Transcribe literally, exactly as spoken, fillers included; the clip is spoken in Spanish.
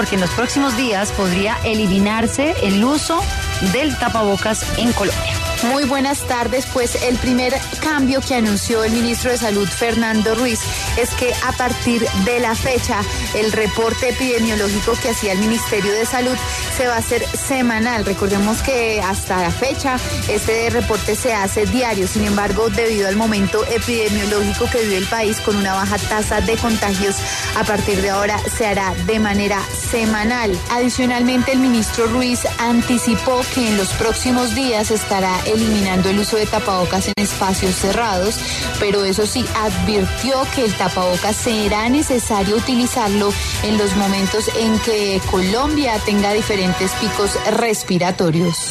porque en los próximos días podría eliminarse el uso del tapabocas en Colombia. Muy buenas tardes, pues el primer cambio que anunció el ministro de Salud, Fernando Ruiz, es que a partir de la fecha, el reporte epidemiológico que hacía el Ministerio de Salud se va a hacer semanal. Recordemos que hasta la fecha este reporte se hace diario, sin embargo, debido al momento epidemiológico que vive el país con una baja tasa de contagios, a partir de ahora se hará de manera semanal. Adicionalmente, el ministro Ruiz anticipó que en los próximos días estará eliminando el uso de tapabocas en espacios cerrados, pero eso sí, advirtió que el tapabocas será necesario utilizarlo en los momentos en que Colombia tenga diferentes picos respiratorios.